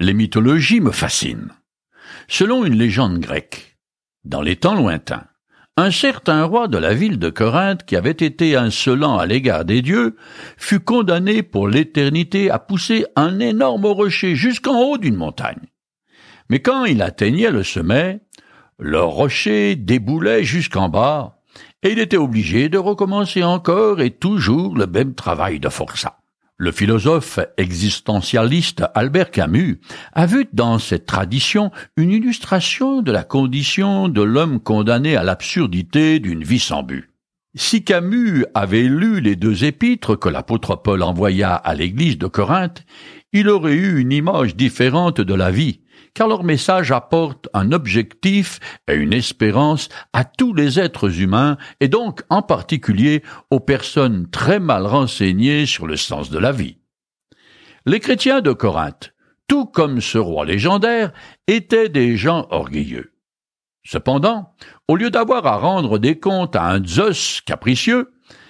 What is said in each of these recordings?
Les mythologies me fascinent. Selon une légende grecque, dans les temps lointains, un certain roi de la ville de Corinthe, qui avait été insolent à l'égard des dieux, fut condamné pour l'éternité à pousser un énorme rocher jusqu'en haut d'une montagne. Mais quand il atteignait le sommet, le rocher déboulait jusqu'en bas, et il était obligé de recommencer encore et toujours le même travail de forçat. Le philosophe existentialiste Albert Camus a vu dans cette tradition une illustration de la condition de l'homme condamné à l'absurdité d'une vie sans but. Si Camus avait lu les 2 épîtres que l'apôtre Paul envoya à l'église de Corinthe, il aurait eu une image différente de la vie, car leur message apporte un objectif et une espérance à tous les êtres humains et donc en particulier aux personnes très mal renseignées sur le sens de la vie. Les chrétiens de Corinthe, tout comme ce roi légendaire, étaient des gens orgueilleux. Cependant, au lieu d'avoir à rendre des comptes à un Zeus capricieux,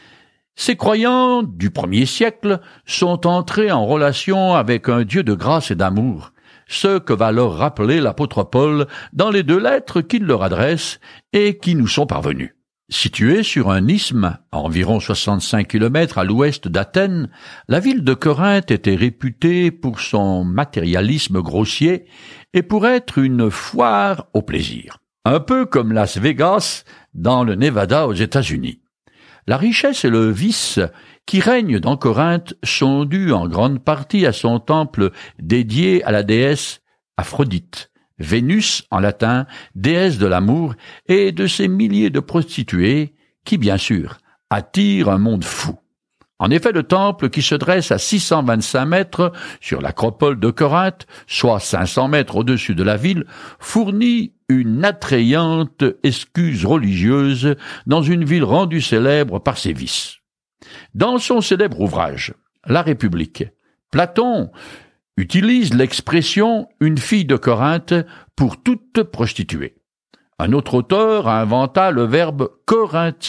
ces croyants du 1er siècle sont entrés en relation avec un Dieu de grâce et d'amour, ce que va leur rappeler l'apôtre Paul dans les 2 lettres qu'il leur adresse et qui nous sont parvenues. Située sur un isthme, à environ 65 km à l'ouest d'Athènes, la ville de Corinthe était réputée pour son matérialisme grossier et pour être une foire au plaisir. Un peu comme Las Vegas dans le Nevada aux États-Unis. La richesse et le vice qui règnent dans Corinthe sont dus en grande partie à son temple dédié à la déesse Aphrodite, Vénus en latin, déesse de l'amour, et de ses milliers de prostituées qui, bien sûr, attirent un monde fou. En effet, le temple, qui se dresse à 625 mètres sur l'acropole de Corinthe, soit 500 mètres au-dessus de la ville, fournit une attrayante excuse religieuse dans une ville rendue célèbre par ses vices. Dans son célèbre ouvrage, La République, Platon utilise l'expression « une fille de Corinthe » pour toute prostituée. Un autre auteur inventa le verbe « corinthianiser »,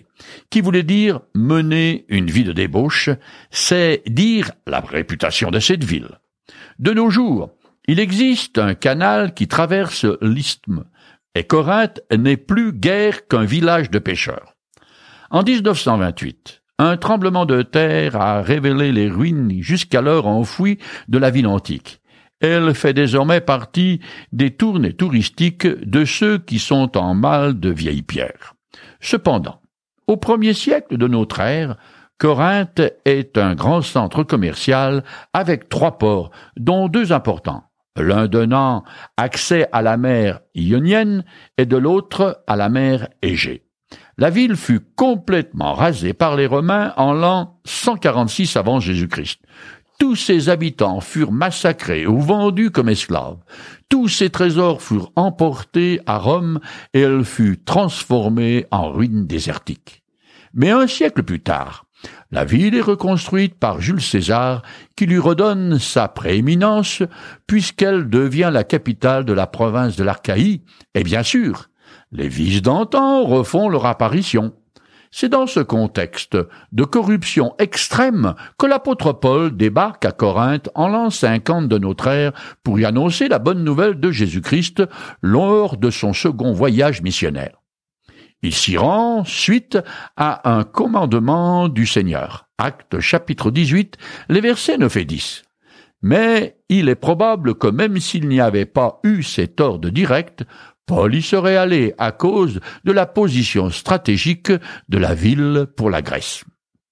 qui voulait dire mener une vie de débauche, c'est dire la réputation de cette ville. De nos jours, il existe un canal qui traverse l'isthme, et Corinthe n'est plus guère qu'un village de pêcheurs. En 1928, un tremblement de terre a révélé les ruines jusqu'alors enfouies de la ville antique. Elle fait désormais partie des tournées touristiques de ceux qui sont en mal de vieilles pierres. Cependant, au 1er siècle de notre ère, Corinthe est un grand centre commercial avec 3 ports, dont 2 importants, l'un donnant accès à la mer Ionienne et de l'autre à la mer Égée. La ville fut complètement rasée par les Romains en l'an 146 avant Jésus-Christ. Tous ses habitants furent massacrés ou vendus comme esclaves. Tous ses trésors furent emportés à Rome et elle fut transformée en ruine désertique. Mais un siècle plus tard, la ville est reconstruite par Jules César qui lui redonne sa prééminence puisqu'elle devient la capitale de la province de l'Achaïe et bien sûr, les vices d'antan refont leur apparition. C'est dans ce contexte de corruption extrême que l'apôtre Paul débarque à Corinthe en l'an 50 de notre ère pour y annoncer la bonne nouvelle de Jésus-Christ lors de son second voyage missionnaire. Il s'y rend suite à un commandement du Seigneur. Actes chapitre 18, les versets 9 et 10. Mais il est probable que même s'il n'y avait pas eu cet ordre direct, Paul y serait allé à cause de la position stratégique de la ville pour la Grèce.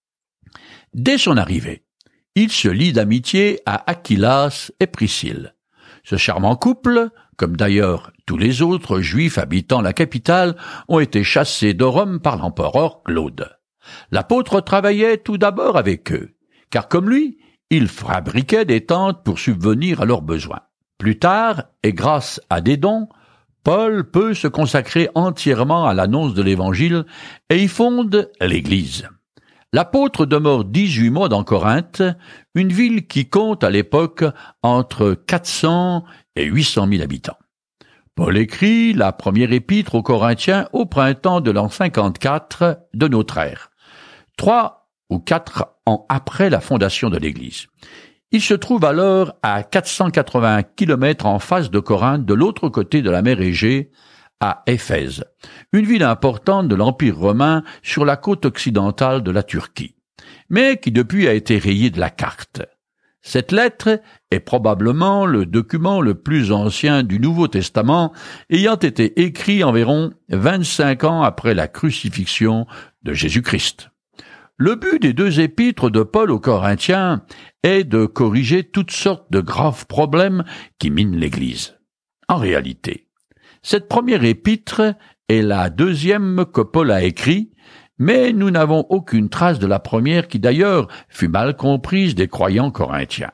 Dès son arrivée, il se lie d'amitié à Achillas et Priscille. Ce charmant couple, comme d'ailleurs tous les autres Juifs habitant la capitale, ont été chassés de Rome par l'empereur Claude. L'apôtre travaillait tout d'abord avec eux, car comme lui, il fabriquait des tentes pour subvenir à leurs besoins. Plus tard, et grâce à des dons, Paul peut se consacrer entièrement à l'annonce de l'Évangile et y fonde l'Église. L'apôtre demeure 18 mois dans Corinthe, une ville qui compte à l'époque entre 400 et 800 000 habitants. Paul écrit la première épître aux Corinthiens au printemps de l'an 54 de notre ère, 3 ou 4 ans après la fondation de l'Église. Il se trouve alors à 480 kilomètres en face de Corinthe, de l'autre côté de la mer Égée, à Éphèse, une ville importante de l'Empire romain sur la côte occidentale de la Turquie, mais qui depuis a été rayée de la carte. Cette lettre est probablement le document le plus ancien du Nouveau Testament, ayant été écrit environ 25 ans après la crucifixion de Jésus-Christ. Le but des deux épîtres de Paul aux Corinthiens est de corriger toutes sortes de graves problèmes qui minent l'Église. En réalité, cette première épître est la deuxième que Paul a écrite, mais nous n'avons aucune trace de la première qui d'ailleurs fut mal comprise des croyants corinthiens.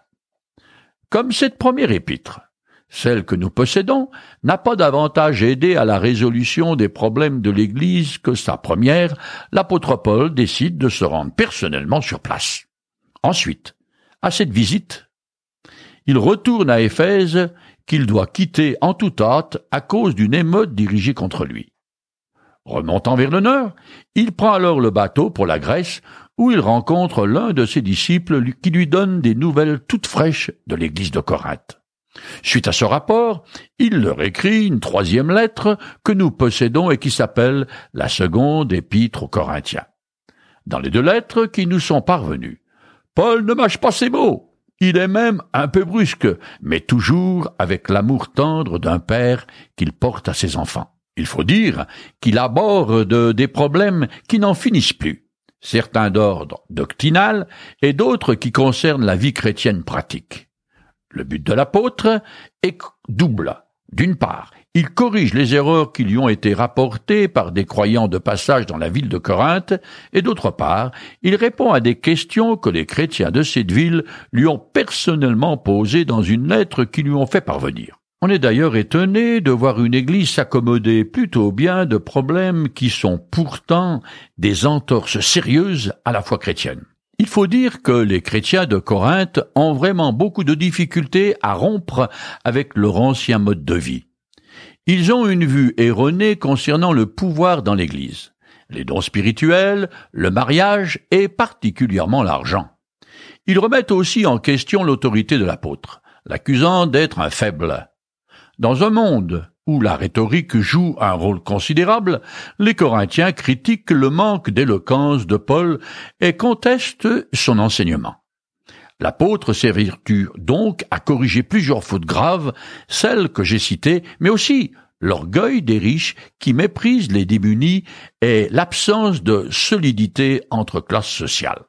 Comme cette première épître, celle que nous possédons n'a pas davantage aidé à la résolution des problèmes de l'Église que sa première, l'apôtre Paul décide de se rendre personnellement sur place. Ensuite, à cette visite, il retourne à Éphèse qu'il doit quitter en toute hâte à cause d'une émeute dirigée contre lui. Remontant vers le nord, il prend alors le bateau pour la Grèce, où il rencontre l'un de ses disciples qui lui donne des nouvelles toutes fraîches de l'église de Corinthe. Suite à ce rapport, il leur écrit une troisième lettre que nous possédons et qui s'appelle la seconde épître aux Corinthiens. Dans les deux lettres qui nous sont parvenues, Paul ne mâche pas ses mots. Il est même un peu brusque, mais toujours avec l'amour tendre d'un père qu'il porte à ses enfants. Il faut dire qu'il aborde des problèmes qui n'en finissent plus, certains d'ordre doctrinal et d'autres qui concernent la vie chrétienne pratique. Le but de l'apôtre est double. D'une part, il corrige les erreurs qui lui ont été rapportées par des croyants de passage dans la ville de Corinthe, et d'autre part, il répond à des questions que les chrétiens de cette ville lui ont personnellement posées dans une lettre qu'ils lui ont fait parvenir. On est d'ailleurs étonné de voir une église s'accommoder plutôt bien de problèmes qui sont pourtant des entorses sérieuses à la foi chrétienne. Il faut dire que les chrétiens de Corinthe ont vraiment beaucoup de difficultés à rompre avec leur ancien mode de vie. Ils ont une vue erronée concernant le pouvoir dans l'Église, les dons spirituels, le mariage et particulièrement l'argent. Ils remettent aussi en question l'autorité de l'apôtre, l'accusant d'être un faible. Dans un monde où la rhétorique joue un rôle considérable, les Corinthiens critiquent le manque d'éloquence de Paul et contestent son enseignement. L'apôtre s'évertue donc à corriger plusieurs fautes graves, celles que j'ai citées, mais aussi l'orgueil des riches qui méprisent les démunis et l'absence de solidité entre classes sociales.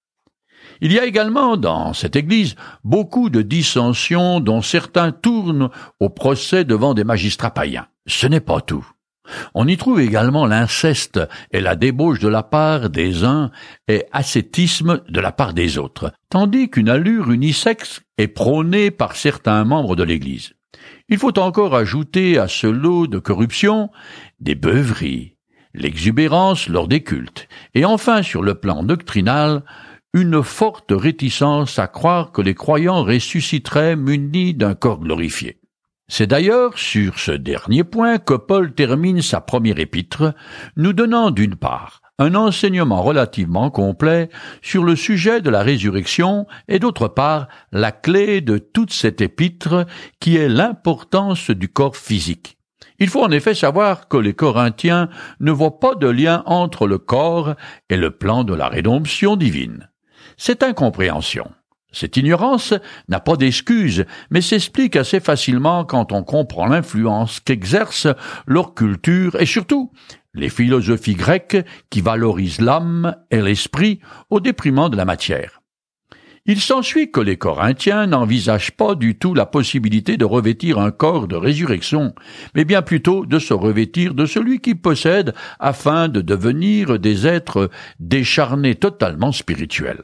Il y a également dans cette Église beaucoup de dissensions dont certains tournent au procès devant des magistrats païens. Ce n'est pas tout. On y trouve également l'inceste et la débauche de la part des uns et ascétisme de la part des autres, tandis qu'une allure unisexe est prônée par certains membres de l'Église. Il faut encore ajouter à ce lot de corruption des beuveries, l'exubérance lors des cultes, et enfin sur le plan doctrinal, une forte réticence à croire que les croyants ressusciteraient munis d'un corps glorifié. C'est d'ailleurs sur ce dernier point que Paul termine sa première épître, nous donnant d'une part un enseignement relativement complet sur le sujet de la résurrection et d'autre part la clé de toute cette épître qui est l'importance du corps physique. Il faut en effet savoir que les Corinthiens ne voient pas de lien entre le corps et le plan de la rédemption divine. Cette incompréhension, cette ignorance n'a pas d'excuse, mais s'explique assez facilement quand on comprend l'influence qu'exerce leur culture et surtout les philosophies grecques qui valorisent l'âme et l'esprit au détriment de la matière. Il s'ensuit que les Corinthiens n'envisagent pas du tout la possibilité de revêtir un corps de résurrection, mais bien plutôt de se revêtir de celui qu'ils possèdent afin de devenir des êtres décharnés totalement spirituels.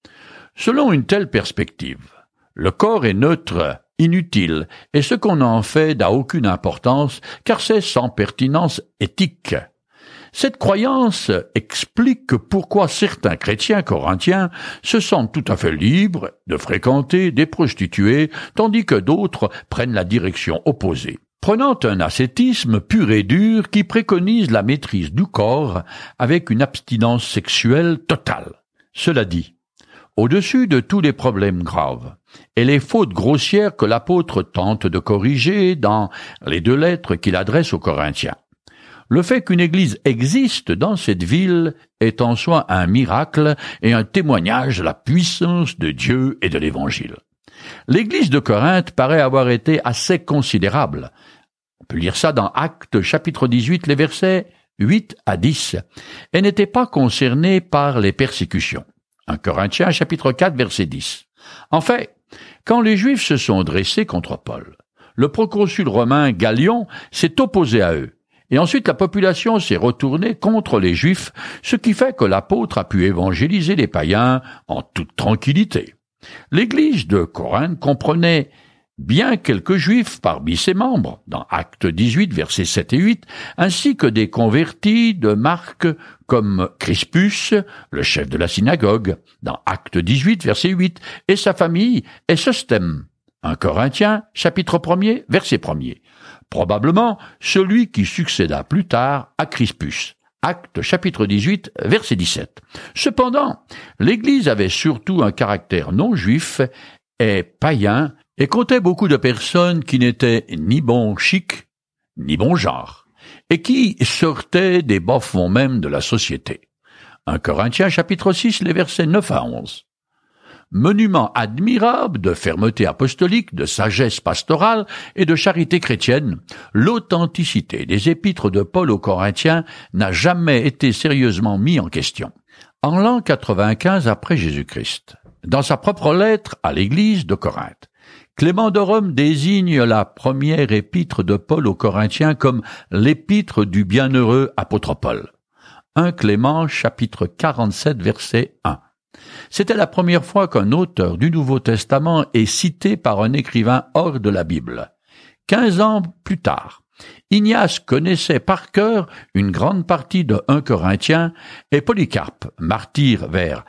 Selon une telle perspective, le corps est neutre, inutile, et ce qu'on en fait n'a aucune importance, car c'est sans pertinence éthique. Cette croyance explique pourquoi certains chrétiens corinthiens se sentent tout à fait libres de fréquenter des prostituées, tandis que d'autres prennent la direction opposée, prenant un ascétisme pur et dur qui préconise la maîtrise du corps avec une abstinence sexuelle totale. Cela dit, au-dessus de tous les problèmes graves, et les fautes grossières que l'apôtre tente de corriger dans les 2 lettres qu'il adresse aux Corinthiens. Le fait qu'une église existe dans cette ville est en soi un miracle et un témoignage de la puissance de Dieu et de l'Évangile. L'église de Corinthe paraît avoir été assez considérable. On peut lire ça dans Actes chapitre 18, les versets 8 à 10. Elle n'était pas concernée par les persécutions. 1 Corinthiens chapitre 4, verset 10. En fait, quand les Juifs se sont dressés contre Paul, le proconsul romain Gallion s'est opposé à eux. Et ensuite, la population s'est retournée contre les Juifs, ce qui fait que l'apôtre a pu évangéliser les païens en toute tranquillité. L'Église de Corinthe comprenait bien quelques Juifs parmi ses membres, dans Actes 18, versets 7 et 8, ainsi que des convertis de marque comme Crispus, le chef de la synagogue, dans Actes 18, verset 8, et sa famille et Sostème. 1 Corinthiens, chapitre 1er, verset 1er. Probablement celui qui succéda plus tard à Crispus. Actes chapitre 18, verset 17. Cependant, l'Église avait surtout un caractère non juif et païen et comptait beaucoup de personnes qui n'étaient ni bon chic, ni bon genre, et qui sortaient des bas-fonds même de la société. 1 Corinthiens chapitre 6, les versets 9 à 11. Monument admirable de fermeté apostolique, de sagesse pastorale et de charité chrétienne, l'authenticité des épîtres de Paul aux Corinthiens n'a jamais été sérieusement mis en question. En l'an 95 après Jésus-Christ, dans sa propre lettre à l'église de Corinthe, Clément de Rome désigne la première épître de Paul aux Corinthiens comme l'épître du bienheureux apôtre Paul. 1 Clément chapitre 47 verset 1. C'était la première fois qu'un auteur du Nouveau Testament est cité par un écrivain hors de la Bible. 15 ans plus tard, Ignace connaissait par cœur une grande partie de 1 Corinthiens et Polycarpe, martyr vers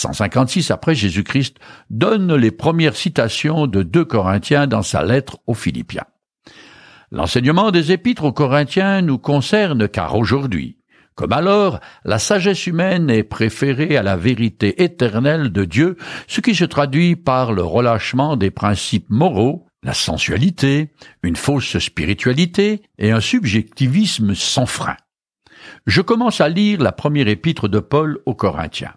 156 après Jésus-Christ, donne les premières citations de 2 Corinthiens dans sa lettre aux Philippiens. L'enseignement des épîtres aux Corinthiens nous concerne car aujourd'hui, comme alors, la sagesse humaine est préférée à la vérité éternelle de Dieu, ce qui se traduit par le relâchement des principes moraux, la sensualité, une fausse spiritualité et un subjectivisme sans frein. Je commence à lire la première épître de Paul aux Corinthiens.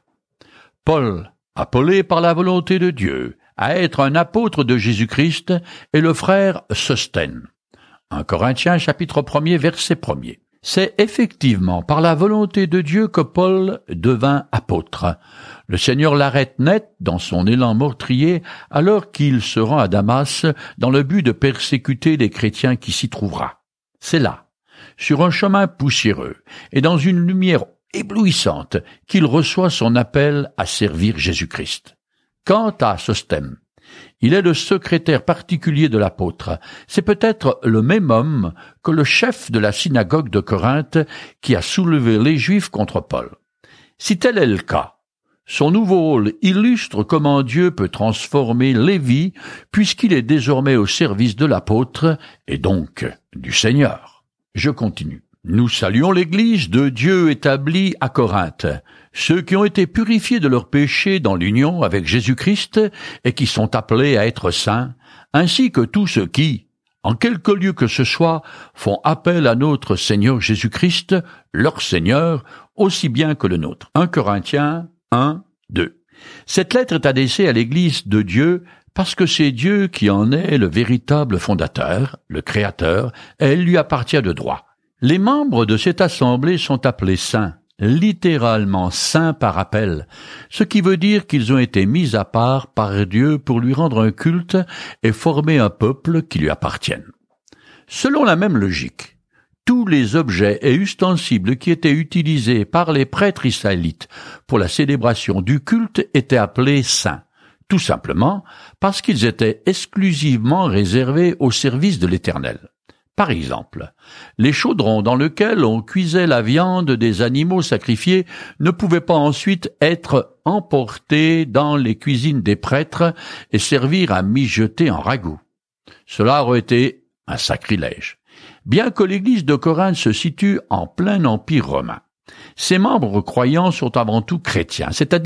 Paul, appelé par la volonté de Dieu à être un apôtre de Jésus-Christ, et le frère Sostène. 1 Corinthiens chapitre 1er verset 1er. C'est effectivement par la volonté de Dieu que Paul devint apôtre. Le Seigneur l'arrête net dans son élan meurtrier alors qu'il se rend à Damas dans le but de persécuter les chrétiens qui s'y trouvera. C'est là, sur un chemin poussiéreux et dans une lumière éblouissante, qu'il reçoit son appel à servir Jésus-Christ. Quant à Sostème, il est le secrétaire particulier de l'apôtre. C'est peut-être le même homme que le chef de la synagogue de Corinthe qui a soulevé les Juifs contre Paul. Si tel est le cas, son nouveau rôle illustre comment Dieu peut transformer les vies puisqu'il est désormais au service de l'apôtre et donc du Seigneur. Je continue. Nous saluons l'Église de Dieu établie à Corinthe, ceux qui ont été purifiés de leurs péchés dans l'union avec Jésus-Christ et qui sont appelés à être saints, ainsi que tous ceux qui, en quelque lieu que ce soit, font appel à notre Seigneur Jésus-Christ, leur Seigneur, aussi bien que le nôtre. 1 Corinthiens 1, 2. Cette lettre est adressée à l'Église de Dieu parce que c'est Dieu qui en est le véritable fondateur, le créateur, et elle lui appartient de droit. Les membres de cette assemblée sont appelés saints, littéralement saints par appel, ce qui veut dire qu'ils ont été mis à part par Dieu pour lui rendre un culte et former un peuple qui lui appartienne. Selon la même logique, tous les objets et ustensiles qui étaient utilisés par les prêtres israélites pour la célébration du culte étaient appelés saints, tout simplement parce qu'ils étaient exclusivement réservés au service de l'Éternel. Par exemple, les chaudrons dans lesquels on cuisait la viande des animaux sacrifiés ne pouvaient pas ensuite être emportés dans les cuisines des prêtres et servir à mijoter en ragoût. Cela aurait été un sacrilège. Bien que l'église de Corinthe se situe en plein empire romain, ses membres croyants sont avant tout chrétiens, c'est-à-dire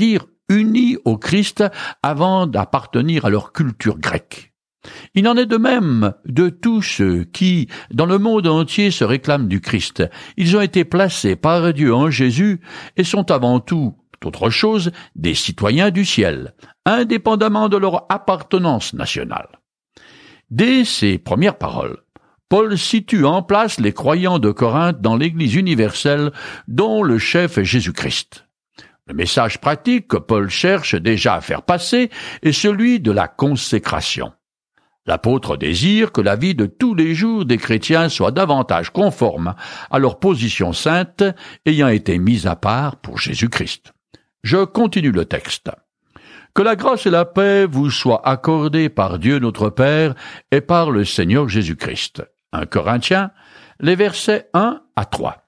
unis au Christ avant d'appartenir à leur culture grecque. Il en est de même de tous ceux qui, dans le monde entier, se réclament du Christ. Ils ont été placés par Dieu en Jésus et sont avant tout, autre chose, des citoyens du ciel, indépendamment de leur appartenance nationale. Dès ses premières paroles, Paul situe en place les croyants de Corinthe dans l'Église universelle dont le chef est Jésus-Christ. Le message pratique que Paul cherche déjà à faire passer est celui de la consécration. L'apôtre désire que la vie de tous les jours des chrétiens soit davantage conforme à leur position sainte ayant été mise à part pour Jésus-Christ. Je continue le texte. Que la grâce et la paix vous soient accordées par Dieu notre Père et par le Seigneur Jésus-Christ. 1 Corinthiens, les versets 1 à 3.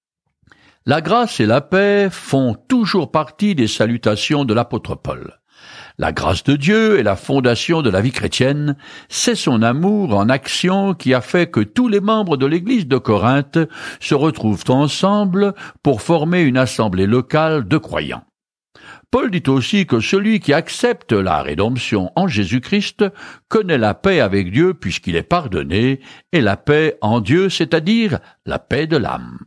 La grâce et la paix font toujours partie des salutations de l'apôtre Paul. La grâce de Dieu est la fondation de la vie chrétienne, c'est son amour en action qui a fait que tous les membres de l'Église de Corinthe se retrouvent ensemble pour former une assemblée locale de croyants. Paul dit aussi que celui qui accepte la rédemption en Jésus-Christ connaît la paix avec Dieu puisqu'il est pardonné, et la paix en Dieu, c'est-à-dire la paix de l'âme.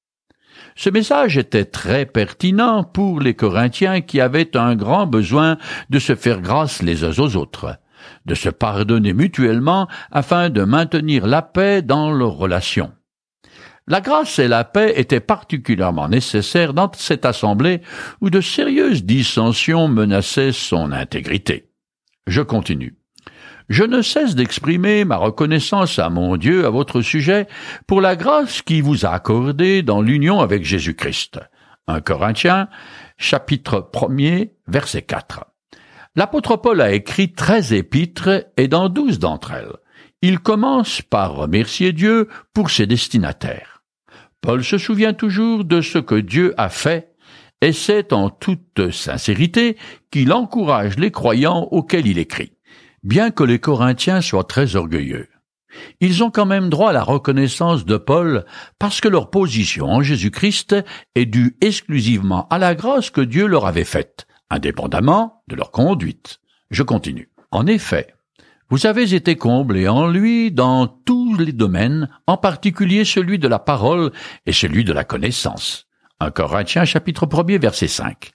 Ce message était très pertinent pour les Corinthiens qui avaient un grand besoin de se faire grâce les uns aux autres, de se pardonner mutuellement afin de maintenir la paix dans leurs relations. La grâce et la paix étaient particulièrement nécessaires dans cette assemblée où de sérieuses dissensions menaçaient son intégrité. Je continue. Je ne cesse d'exprimer ma reconnaissance à mon Dieu à votre sujet pour la grâce qu'il vous a accordée dans l'union avec Jésus-Christ. 1 Corinthiens, chapitre 1er, verset 4. L'apôtre Paul a écrit 13 épîtres et dans 12 d'entre elles, il commence par remercier Dieu pour ses destinataires. Paul se souvient toujours de ce que Dieu a fait et c'est en toute sincérité qu'il encourage les croyants auxquels il écrit. Bien que les Corinthiens soient très orgueilleux, ils ont quand même droit à la reconnaissance de Paul parce que leur position en Jésus-Christ est due exclusivement à la grâce que Dieu leur avait faite, indépendamment de leur conduite. Je continue. En effet, vous avez été comblés en lui dans tous les domaines, en particulier celui de la parole et celui de la connaissance. 1 Corinthiens chapitre 1er verset 5.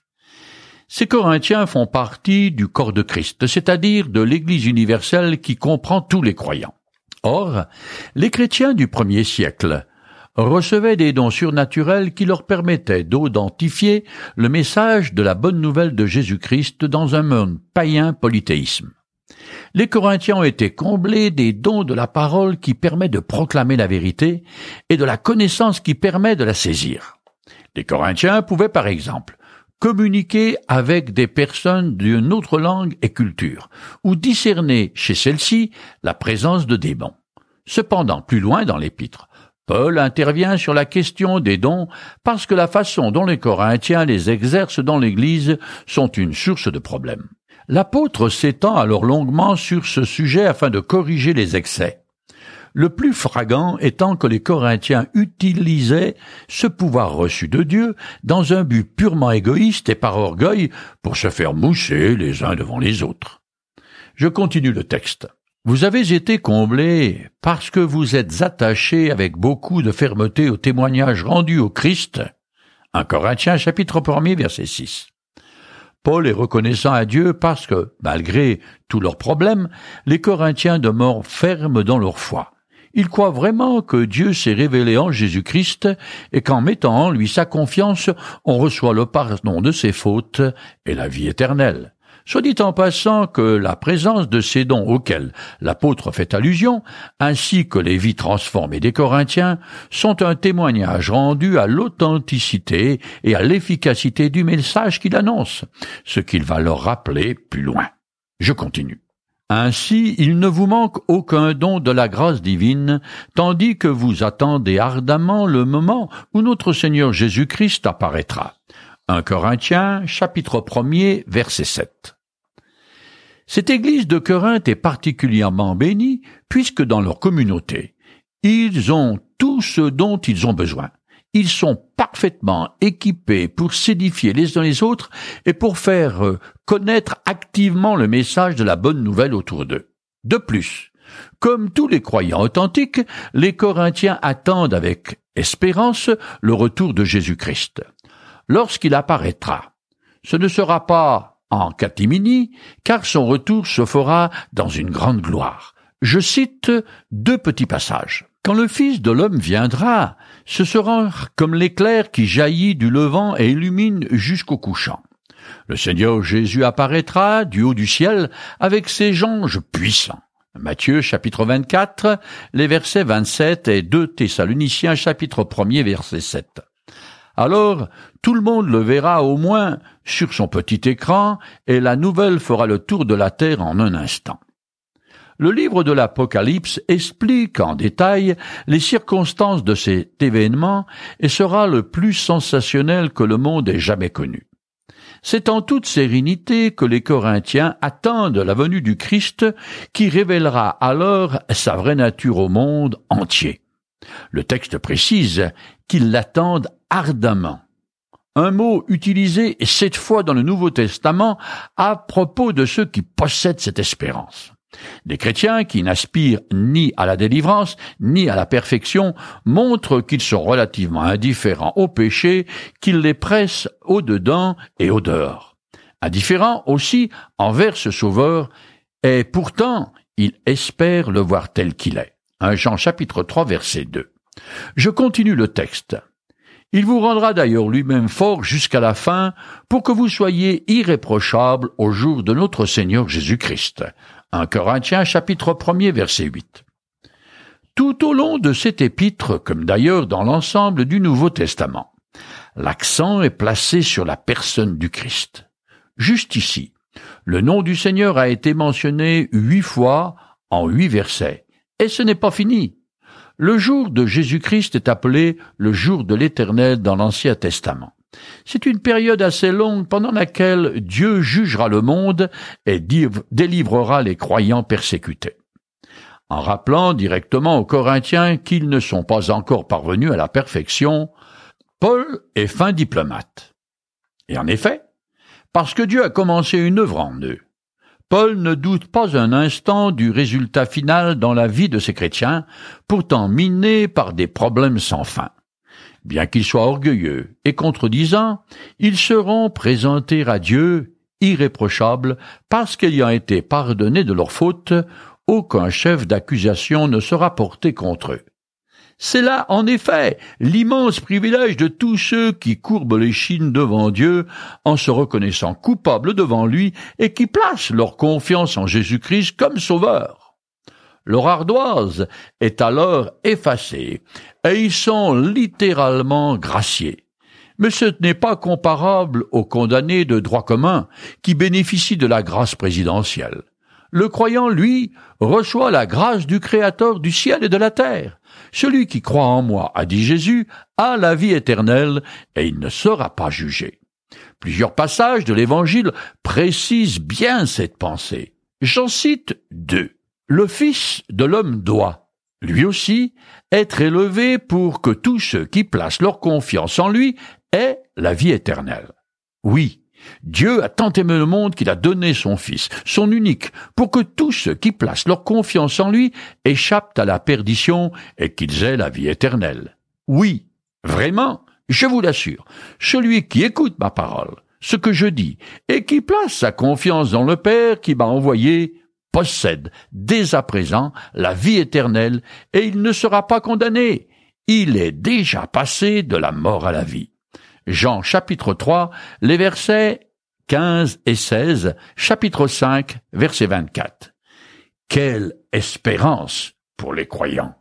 Ces Corinthiens font partie du corps de Christ, c'est-à-dire de l'Église universelle qui comprend tous les croyants. Or, les chrétiens du premier siècle recevaient des dons surnaturels qui leur permettaient d'identifier le message de la bonne nouvelle de Jésus-Christ dans un monde païen polythéisme. Les Corinthiens ont été comblés des dons de la parole qui permet de proclamer la vérité et de la connaissance qui permet de la saisir. Les Corinthiens pouvaient par exemple communiquer avec des personnes d'une autre langue et culture, ou discerner chez celles-ci la présence de démons. Cependant, plus loin dans l'épître, Paul intervient sur la question des dons parce que la façon dont les Corinthiens les exercent dans l'Église sont une source de problèmes. L'apôtre s'étend alors longuement sur ce sujet afin de corriger les excès. Le plus flagrant étant que les Corinthiens utilisaient ce pouvoir reçu de Dieu dans un but purement égoïste et par orgueil pour se faire moucher les uns devant les autres. Je continue le texte. Vous avez été comblés parce que vous êtes attachés avec beaucoup de fermeté au témoignage rendu au Christ. 1 Corinthiens chapitre 1er verset 6. Paul est reconnaissant à Dieu parce que, malgré tous leurs problèmes, les Corinthiens demeurent fermes dans leur foi. Ils croient vraiment que Dieu s'est révélé en Jésus-Christ et qu'en mettant en lui sa confiance, on reçoit le pardon de ses fautes et la vie éternelle. Soit dit en passant que la présence de ces dons auxquels l'apôtre fait allusion, ainsi que les vies transformées des Corinthiens, sont un témoignage rendu à l'authenticité et à l'efficacité du message qu'il annonce, ce qu'il va leur rappeler plus loin. Je continue. Ainsi, il ne vous manque aucun don de la grâce divine, tandis que vous attendez ardemment le moment où notre Seigneur Jésus-Christ apparaîtra. 1 Corinthiens, chapitre 1er, verset 7. Cette église de Corinthe est particulièrement bénie, puisque dans leur communauté, ils ont tout ce dont ils ont besoin. ils sont parfaitement équipés pour s'édifier les uns les autres et pour faire connaître activement le message de la bonne nouvelle autour d'eux. De plus, comme tous les croyants authentiques, les Corinthiens attendent avec espérance le retour de Jésus-Christ. Lorsqu'il apparaîtra, ce ne sera pas en catimini, car son retour se fera dans une grande gloire. Je cite 2 petits passages. Quand le Fils de l'homme viendra, ce sera comme l'éclair qui jaillit du levant et illumine jusqu'au couchant. Le Seigneur Jésus apparaîtra du haut du ciel avec ses anges puissants. Matthieu chapitre 24, les versets 27 et 2 Thessaloniciens chapitre 1er verset 7. Alors, tout le monde le verra au moins sur son petit écran et la nouvelle fera le tour de la terre en un instant. Le livre de l'Apocalypse explique en détail les circonstances de cet événement et sera le plus sensationnel que le monde ait jamais connu. C'est en toute sérénité que les Corinthiens attendent la venue du Christ qui révélera alors sa vraie nature au monde entier. Le texte précise qu'ils l'attendent ardemment. Un mot utilisé 7 fois dans le Nouveau Testament à propos de ceux qui possèdent cette espérance. Des chrétiens qui n'aspirent ni à la délivrance, ni à la perfection, montrent qu'ils sont relativement indifférents au péché, qu'ils les pressent au-dedans et au-dehors. Indifférents aussi envers ce Sauveur, et pourtant, ils espèrent le voir tel qu'il est. 1 Jean chapitre 3 verset 2. Je continue le texte. Il vous rendra d'ailleurs lui-même fort jusqu'à la fin pour que vous soyez irréprochables au jour de notre Seigneur Jésus-Christ. 1 Corinthiens chapitre 1er verset 8. Tout au long de cet épître, comme d'ailleurs dans l'ensemble du Nouveau Testament, l'accent est placé sur la personne du Christ. Juste ici, le nom du Seigneur a été mentionné 8 fois en 8 versets. Et ce n'est pas fini. Le jour de Jésus-Christ est appelé le jour de l'Éternel dans l'Ancien Testament. C'est une période assez longue pendant laquelle Dieu jugera le monde et délivrera les croyants persécutés. En rappelant directement aux Corinthiens qu'ils ne sont pas encore parvenus à la perfection, Paul est fin diplomate. Et en effet, parce que Dieu a commencé une œuvre en eux, Paul ne doute pas un instant du résultat final dans la vie de ces chrétiens, pourtant minés par des problèmes sans fin. Bien qu'ils soient orgueilleux et contredisants, ils seront présentés à Dieu irréprochables parce qu'ayant été pardonnés de leurs fautes, aucun chef d'accusation ne sera porté contre eux. C'est là, en effet, l'immense privilège de tous ceux qui courbent l'échine devant Dieu en se reconnaissant coupables devant lui et qui placent leur confiance en Jésus-Christ comme sauveur. Leur ardoise est alors effacée et ils sont littéralement graciés. Mais ce n'est pas comparable aux condamnés de droit commun qui bénéficient de la grâce présidentielle. Le croyant, lui, reçoit la grâce du Créateur du ciel et de la terre. Celui qui croit en moi, a dit Jésus, a la vie éternelle et il ne sera pas jugé. Plusieurs passages de l'Évangile précisent bien cette pensée. J'en cite 2. Le Fils de l'homme doit, lui aussi, être élevé pour que tous ceux qui placent leur confiance en lui aient la vie éternelle. Oui, Dieu a tant aimé le monde qu'il a donné son Fils, son unique, pour que tous ceux qui placent leur confiance en lui échappent à la perdition et qu'ils aient la vie éternelle. Oui, vraiment, je vous l'assure, celui qui écoute ma parole, ce que je dis, et qui place sa confiance dans le Père qui m'a envoyé, possède dès à présent la vie éternelle et il ne sera pas condamné. Il est déjà passé de la mort à la vie. Jean chapitre 3, les versets 15 et 16, chapitre 5, verset 24. Quelle espérance pour les croyants!